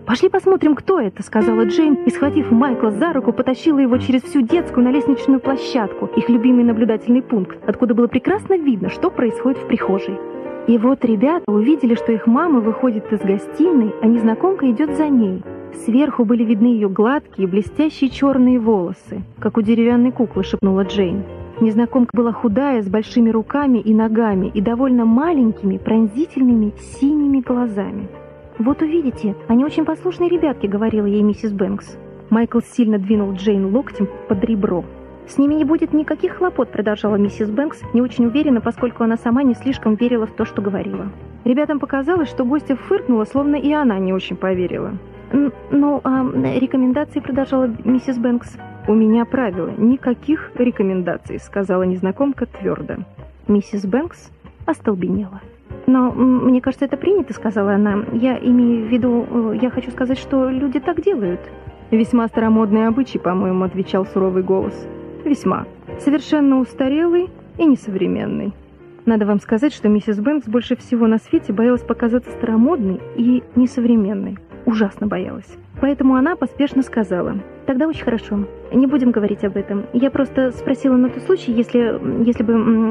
«Пошли посмотрим, кто это», — сказала Джейн, и, схватив Майкла за руку, потащила его через всю детскую на лестничную площадку, их любимый наблюдательный пункт, откуда было прекрасно видно, что происходит в прихожей. И вот ребята увидели, что их мама выходит из гостиной, а незнакомка идет за ней. Сверху были видны ее гладкие, блестящие черные волосы, как у деревянной куклы, шепнула Джейн. Незнакомка была худая, с большими руками и ногами и довольно маленькими, пронзительными синими глазами. «Вот увидите, они очень послушные ребятки», — говорила ей миссис Бэнкс. Майкл сильно двинул Джейн локтем под ребро. «С ними не будет никаких хлопот», — продолжала миссис Бэнкс, не очень уверенно, поскольку она сама не слишком верила в то, что говорила. Ребятам показалось, что гостья фыркнула, словно и она не очень поверила. «Рекомендации», — продолжала миссис Бэнкс. «У меня правило, никаких рекомендаций», — сказала незнакомка твердо. Миссис Бэнкс остолбенела. «Но мне кажется, это принято», — сказала она. «Я имею в виду, я хочу сказать, что люди так делают». «Весьма старомодный обычай, по-моему», — отвечал суровый голос. «Весьма. Совершенно устарелый и несовременный». Надо вам сказать, что миссис Бэнкс больше всего на свете боялась показаться старомодной и несовременной. Ужасно боялась. Поэтому она поспешно сказала: «Тогда очень хорошо. Не будем говорить об этом. Я просто спросила на тот случай, если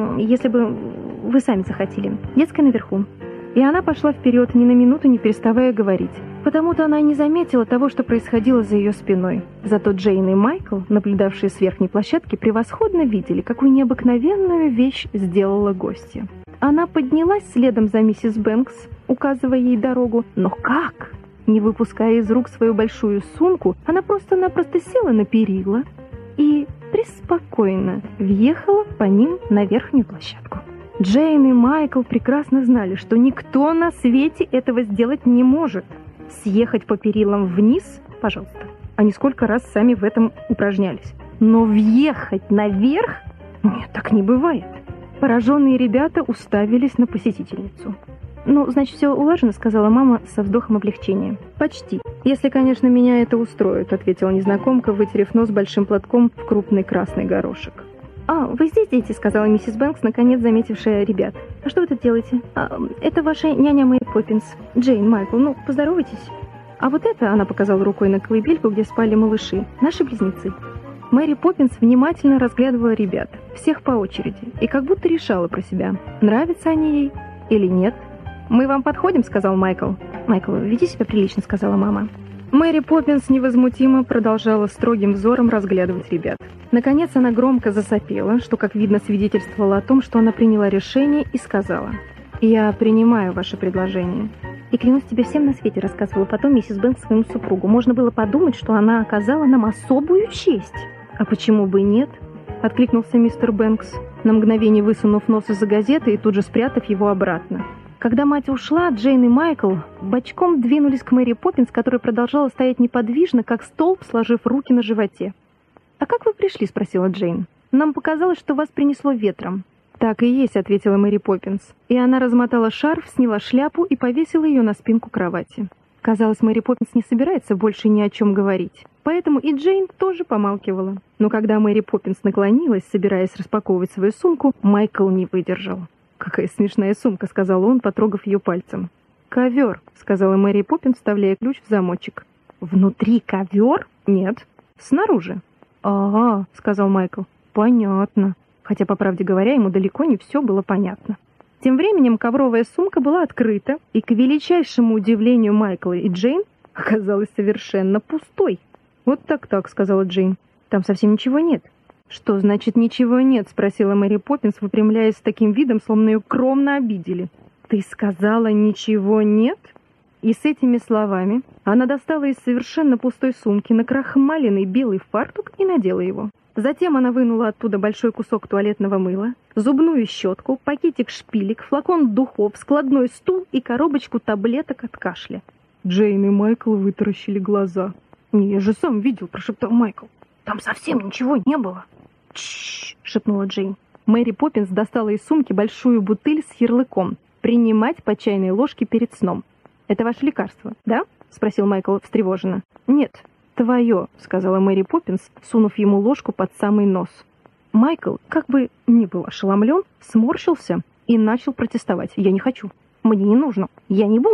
бы вы сами захотели. Детская наверху». И она пошла вперед, ни на минуту не переставая говорить. Потому-то она и не заметила того, что происходило за ее спиной. Зато Джейн и Майкл, наблюдавшие с верхней площадки, превосходно видели, какую необыкновенную вещь сделала гостья. Она поднялась следом за миссис Бэнкс, указывая ей дорогу. Но как? Не выпуская из рук свою большую сумку, она просто-напросто села на перила и преспокойно въехала по ним на верхнюю площадку. Джейн и Майкл прекрасно знали, что никто на свете этого сделать не может. Съехать по перилам вниз, пожалуйста. Они сколько раз сами в этом упражнялись. Но въехать наверх? Нет, так не бывает. Пораженные ребята уставились на посетительницу. «Ну, значит, все улажено», — сказала мама со вздохом облегчения. «Почти. Если, конечно, меня это устроит», — ответила незнакомка, вытерев нос большим платком в крупный красный горошек. «А, вы здесь, дети», — сказала миссис Бэнкс, наконец заметившая ребят. «А что вы тут делаете?» «Это ваша няня Мэри Поппинс. Джейн, Майкл, ну, поздоровайтесь». «А вот это», — она показала рукой на колыбельку, где спали малыши, — «наши близнецы». Мэри Поппинс внимательно разглядывала ребят, всех по очереди, и как будто решала про себя, нравятся они ей или нет. «Мы вам подходим», — сказал Майкл. «Майкл, веди себя прилично», — сказала мама. Мэри Поппинс невозмутимо продолжала строгим взором разглядывать ребят. Наконец она громко засопела, что, как видно, свидетельствовало о том, что она приняла решение, и сказала: «Я принимаю ваше предложение». «И клянусь тебе всем на свете», — рассказывала потом миссис Бэнкс своему супругу. «Можно было подумать, что она оказала нам особую честь». «А почему бы и нет?» — откликнулся мистер Бэнкс, на мгновение высунув нос из-за газеты и тут же спрятав его обратно. Когда мать ушла, Джейн и Майкл бочком двинулись к Мэри Поппинс, которая продолжала стоять неподвижно, как столб, сложив руки на животе. «А как вы пришли?» — спросила Джейн. «Нам показалось, что вас принесло ветром». «Так и есть», — ответила Мэри Поппинс. И она размотала шарф, сняла шляпу и повесила ее на спинку кровати. Казалось, Мэри Поппинс не собирается больше ни о чем говорить. Поэтому и Джейн тоже помалкивала. Но когда Мэри Поппинс наклонилась, собираясь распаковывать свою сумку, Майкл не выдержал. «Какая смешная сумка», — сказал он, потрогав ее пальцем. «Ковер», — сказала Мэри Поппинс, вставляя ключ в замочек. «Внутри ковер?» «Нет, снаружи». «Ага», — сказал Майкл. «Понятно». Хотя, по правде говоря, ему далеко не все было понятно. Тем временем ковровая сумка была открыта, и, к величайшему удивлению Майкла и Джейн, оказалась совершенно пустой. «Вот так-так», — сказала Джейн. «Там совсем ничего нет». «Что значит ничего нет?» — спросила Мэри Поппинс, выпрямляясь с таким видом, словно ее кровно обидели. «Ты сказала, ничего нет?» И с этими словами она достала из совершенно пустой сумки накрахмаленный белый фартук и надела его. Затем она вынула оттуда большой кусок туалетного мыла, зубную щетку, пакетик шпилек, флакон духов, складной стул и коробочку таблеток от кашля. Джейн и Майкл вытаращили глаза. «Не, я же сам видел», — прошептал Майкл. «Там совсем ничего не было». «Тш-ш-ш», шепнула Джейн. Мэри Поппинс достала из сумки большую бутыль с ярлыком «Принимать по чайной ложке перед сном». «Это ваше лекарство, да?» — спросил Майкл встревоженно. «Нет, твое», — сказала Мэри Поппинс, сунув ему ложку под самый нос. Майкл, как бы ни был ошеломлен, сморщился и начал протестовать. «Я не хочу. Мне не нужно. Я не буду».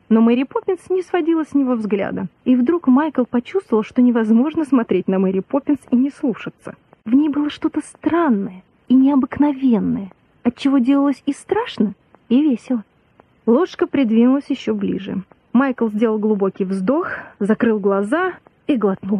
Но Мэри Поппинс не сводила с него взгляда. И вдруг Майкл почувствовал, что невозможно смотреть на Мэри Поппинс и не слушаться. В ней было что-то странное и необыкновенное, отчего делалось и страшно, и весело. Ложка придвинулась еще ближе. Майкл сделал глубокий вздох, закрыл глаза и глотнул.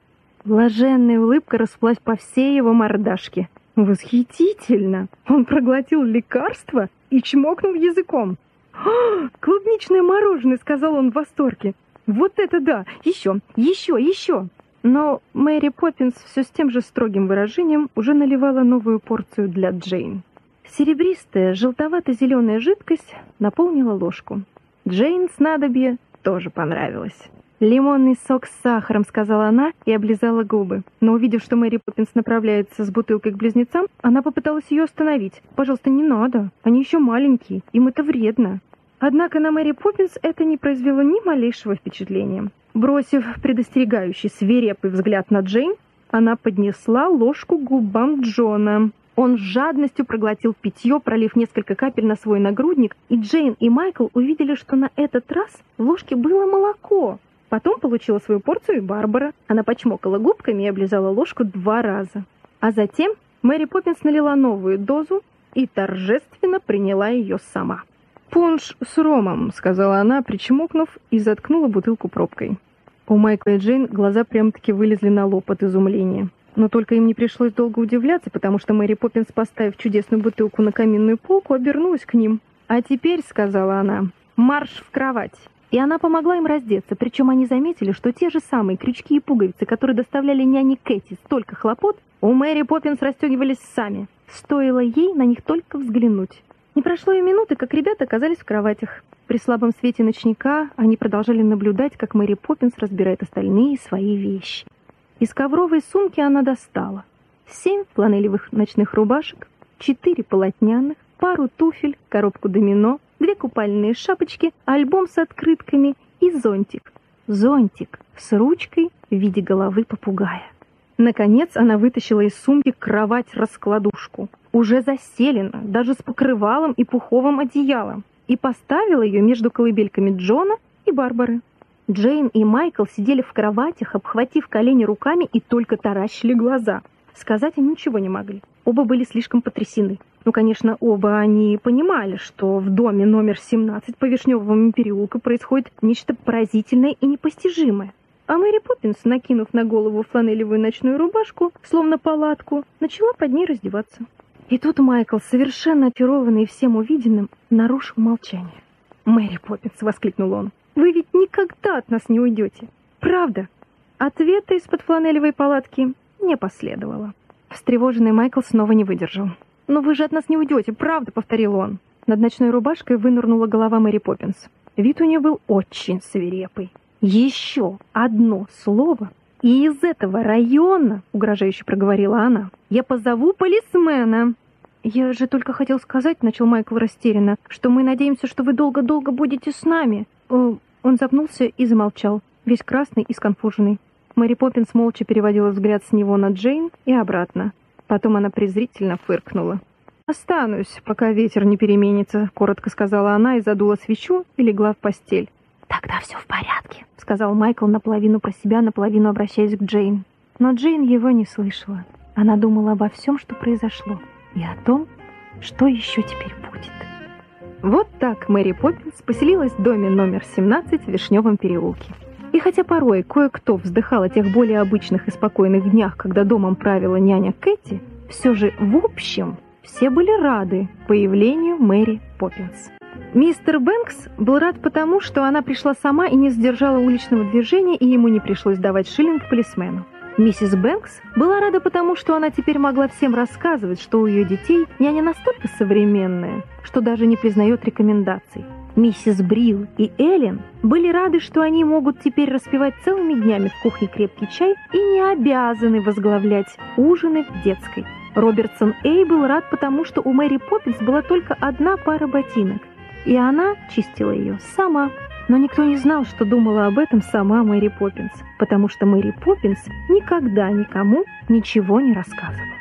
Блаженная улыбка расплылась по всей его мордашке. Восхитительно! Он проглотил лекарство и чмокнул языком. «Клубничное мороженое!» — сказал он в восторге. «Вот это да! Еще, еще, еще!» Но Мэри Поппинс все с тем же строгим выражением уже наливала новую порцию для Джейн. Серебристая, желтовато-зеленая жидкость наполнила ложку. Джейн снадобье тоже понравилось. «Лимонный сок с сахаром», — сказала она и облизала губы. Но увидев, что Мэри Поппинс направляется с бутылкой к близнецам, она попыталась ее остановить. «Пожалуйста, не надо. Они еще маленькие. Им это вредно». Однако на Мэри Поппинс это не произвело ни малейшего впечатления. Бросив предостерегающий свирепый взгляд на Джейн, она поднесла ложку к губам Джона. Он с жадностью проглотил питье, пролив несколько капель на свой нагрудник, и Джейн и Майкл увидели, что на этот раз в ложке было молоко. Потом получила свою порцию и Барбара. Она почмокала губками и облизала ложку 2 раза. А затем Мэри Поппинс налила новую дозу и торжественно приняла ее сама. «Пунш с ромом», — сказала она, причмокнув, и заткнула бутылку пробкой. У Майкла и Джейн глаза прям-таки вылезли на лоб от изумления. Но только им не пришлось долго удивляться, потому что Мэри Поппинс, поставив чудесную бутылку на каминную полку, обернулась к ним. «А теперь», — сказала она, — «марш в кровать». И она помогла им раздеться, причем они заметили, что те же самые крючки и пуговицы, которые доставляли няне Кэти столько хлопот, у Мэри Поппинс расстегивались сами. Стоило ей на них только взглянуть. Не прошло и минуты, как ребята оказались в кроватях. При слабом свете ночника они продолжали наблюдать, как Мэри Поппинс разбирает остальные свои вещи. Из ковровой сумки она достала 7 фланелевых ночных рубашек, 4 полотняных, пару туфель, коробку домино, 2 купальные шапочки, альбом с открытками и зонтик. Зонтик с ручкой в виде головы попугая. Наконец она вытащила из сумки кровать-раскладушку, уже застелена, даже с покрывалом и пуховым одеялом, и поставила ее между колыбельками Джона и Барбары. Джейн и Майкл сидели в кроватях, обхватив колени руками и только таращили глаза. Сказать они ничего не могли. Оба были слишком потрясены. Ну, конечно, оба они понимали, что в доме номер 17 по Вишневому переулку происходит нечто поразительное и непостижимое. А Мэри Поппинс, накинув на голову фланелевую ночную рубашку, словно палатку, начала под ней раздеваться. И тут Майкл, совершенно очарованный всем увиденным, нарушил молчание. «Мэри Поппинс!» — воскликнул он. «Вы ведь никогда от нас не уйдете! Правда!» Ответа из-под фланелевой палатки не последовало. Встревоженный Майкл снова не выдержал. «Но вы же от нас не уйдете, правда!» — повторил он. Над ночной рубашкой вынырнула голова Мэри Поппинс. Вид у нее был очень свирепый. «Еще одно слово, и из этого района, — угрожающе проговорила она, — я позову полисмена». «Я же только хотел сказать, — начал Майкл растерянно, — что мы надеемся, что вы долго-долго будете с нами». Он запнулся и замолчал, весь красный и сконфуженный. Мэри Поппинс молча переводила взгляд с него на Джейн и обратно. Потом она презрительно фыркнула. «Останусь, пока ветер не переменится», — коротко сказала она и задула свечу и легла в постель. «Тогда все в порядке», — сказал Майкл наполовину про себя, наполовину обращаясь к Джейн. Но Джейн его не слышала. Она думала обо всем, что произошло, и о том, что еще теперь будет. Вот так Мэри Поппинс поселилась в доме номер 17 в Вишневом переулке. И хотя порой кое-кто вздыхал о тех более обычных и спокойных днях, когда домом правила няня Кэти, все же в общем все были рады появлению Мэри Поппинс. Мистер Бэнкс был рад потому, что она пришла сама и не сдержала уличного движения, и ему не пришлось давать шиллинг полисмену. Миссис Бэнкс была рада потому, что она теперь могла всем рассказывать, что у ее детей няня настолько современная, что даже не признает рекомендаций. Миссис Брил и Эллен были рады, что они могут теперь распивать целыми днями в кухне крепкий чай и не обязаны возглавлять ужины в детской. Робертсон Эй был рад потому, что у Мэри Поппинс была только одна пара ботинок, и она чистила ее сама. Но никто не знал, что думала об этом сама Мэри Поппинс, потому что Мэри Поппинс никогда никому ничего не рассказывала.